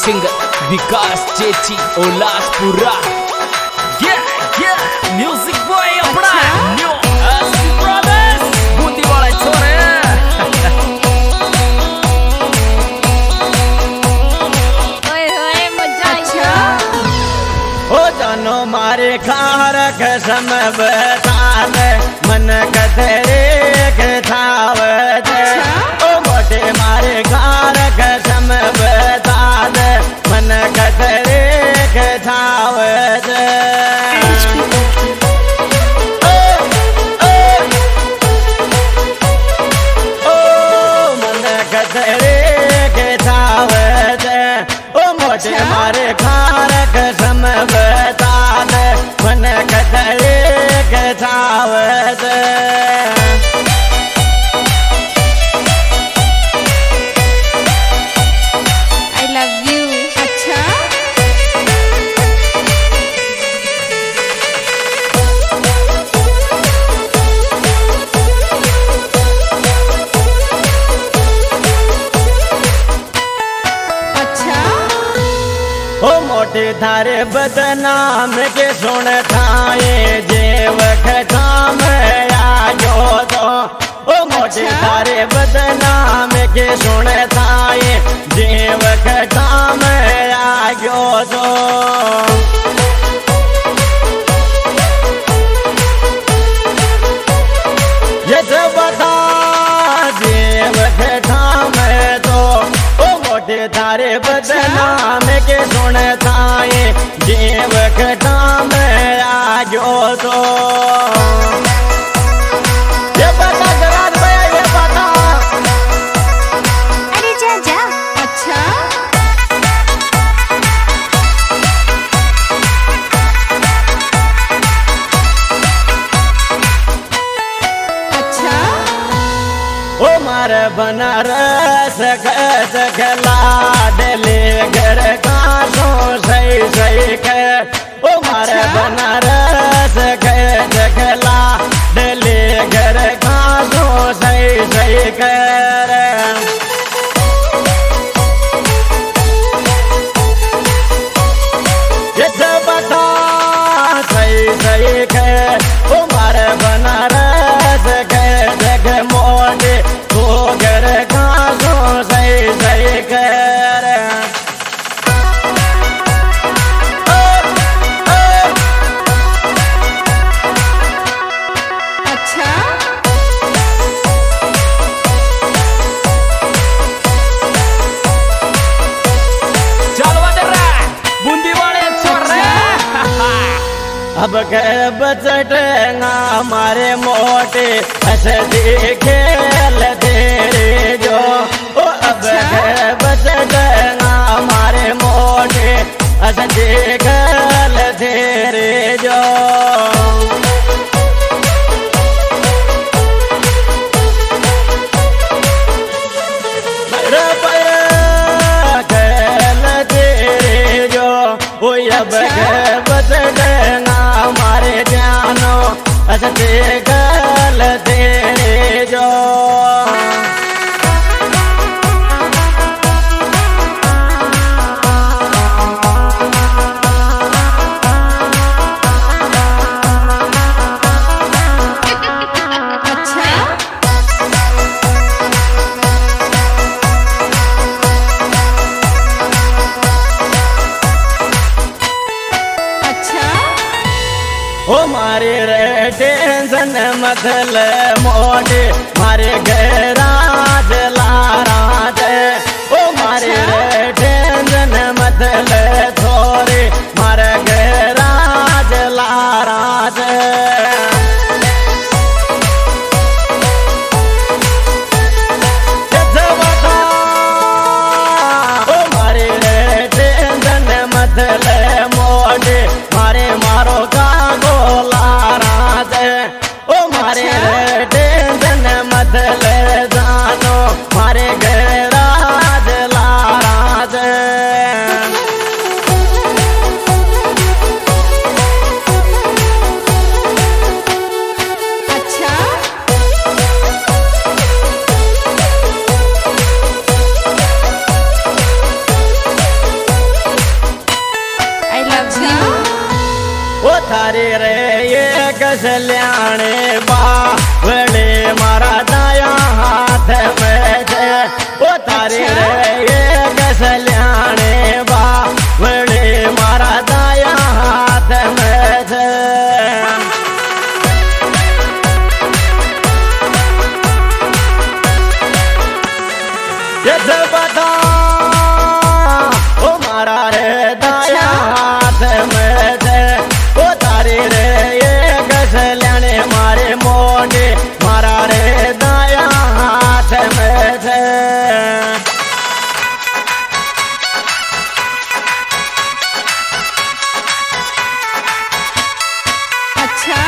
singer Vikas Chechi Olaspura music boy अपना new brothers Bundi वाले छोरे ओ जानो मारे खार कसम बता दे मन कतरे खाव दे ओ मोटे मारे खार कसम बता दे मन कतरे खाव दे मारे खार कसम बता दे मन कतरे कथाव दे I love you अच्छा ओ मोटे थारे बदनाम के सुन थाए जेव काम आजो तो ओ मोटे थारे बदनाम के सुन थाए जेव काम आजो तो ये सब बता जेव काम तो ओ मोटे थारे बदनाम के सुन थाए देव काम आजो तो ये बता जराद भैया ये बता अरे जा जा अच्छा ओ मार बनारस गला डले घर का सो सही सही के ओ मार बनारस गला डले घर का सो सही सही कर ये बता सही सही के ओ मार बनारस जग मोटे तो घर घासो सही सही कर अच्छा चलवा दे रे बूंदी वाले छोरे अब बचटेगा हमारे मोटे ऐसे खेल तेरे जो ओ अब बचटेगा हमारे मोटे ऐसे खेल तेरे जो तेरे जो ओ अब बचटेगा हमारे जानो असते गल तेरे जो ओ मारे रे टेंशन मतलब मोटे मारे गैराज लाराज ओ मारे रे टेंशन मतलब थोड़े मारे गैराज लाराज ओ मारे रे टेंशन मतलब मोटे मारे मारो का ओ मारे टेंशन मतलब जानो मारे गैराज लाराज गसल्याने बावड़े मारा दाया हाथ में थे ओ तारे रे ये गसल्याने बावड़े मारा दाया हाथ में थे ये बता ओ मारा रे दाया हाथ में थे ओ तारे रे ये गसल्याने मारे मोड़े मारा रे दाया हाथ में थे अच्छा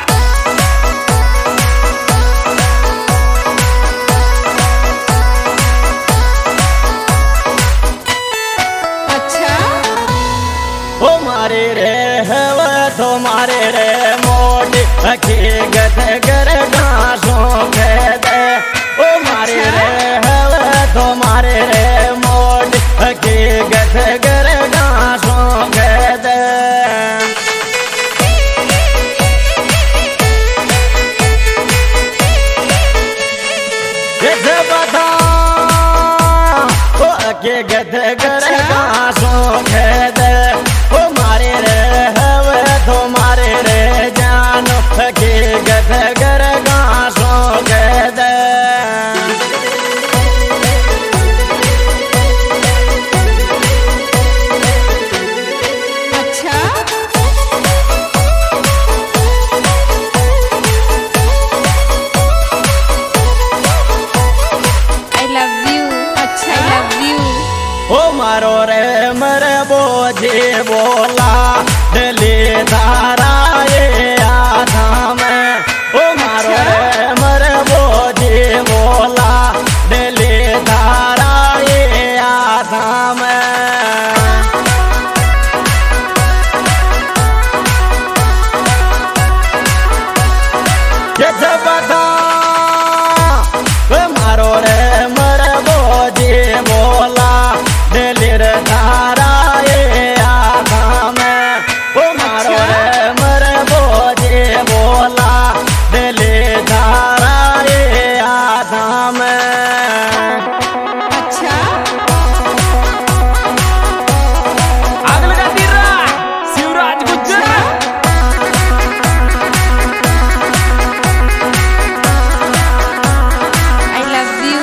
अच्छा ओ मारे रे हवा तो मारे रे मोटी हकीकत कर घासों के दे ओ मारे रे हवा तो मारे रे मोटी हकीकत कर घासों के दे ये बता ओ हकीकत कर घासों के दे ओ मारे रे हवे तो मारे रे जानो हकीकत कर घासों के दे अच्छा I love you अच्छा I love you ओ मारो रे मरे बोझे बोला दिली धारा ये आधा में ओ मारो रे मरे बोझे बोला दिली धारा ये आधा में ये बता मारो रे मरे बोझे बोला दिलीर धारा ये आधा में ओ मारो रे मरे बोझे बोला दिली धारा ये आधा में अच्छा आग लगा तीरा Shivraj Gujjar I love you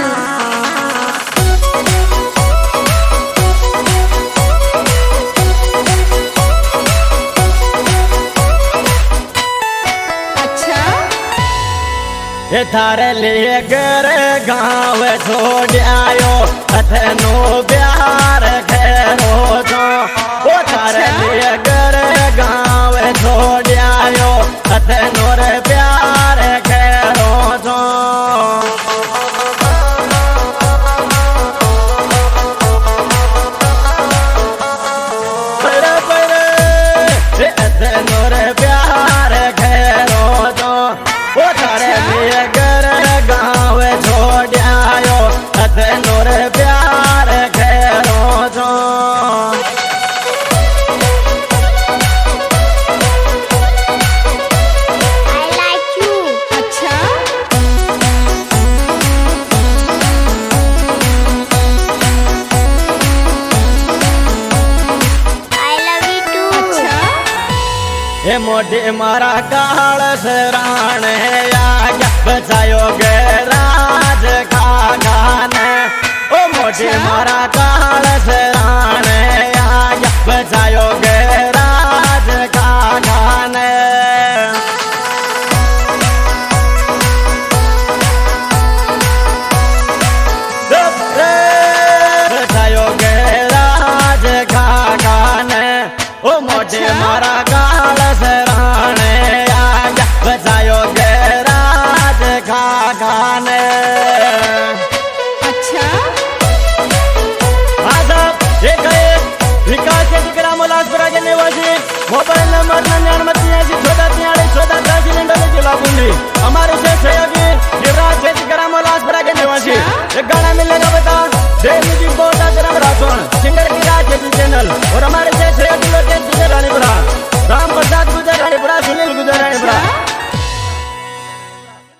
अच्छा ये थारे लिए घर गाँव छोड़ आयो अथनो प्यार खेरो तो ओ थारे लिए घर गाँव छोड़ आयो अथनो रे प्यार खेरो तो परे परे रे अथनो रे प्यार खेरो तो ओ थारे लिए घर गाँव छोड़ आयो अथनो रे प्यार खेरो तो I like you अच्छा I love you too अच्छा ये मोटी मारा काल सराण आज्ञा बचायो गे राज खाने ओ मोटी मारा काल सराण आज्ञा बचायो गे राज खाने बचायो गे राज खाने ओ मोटे मारा काल सराणे आज्ञा बचायो गे राज खाने अच्छा हाँ साहब ये गए विकास के दिकरा मुलाजपुरा के निवासी मोबाइल नंबर 9983 सिलेंडर जिला बुंदी हमारे से सहयोगी युवराज से दिकरा मुलाजपुरा के निवासी एक गाना मिलेगा बता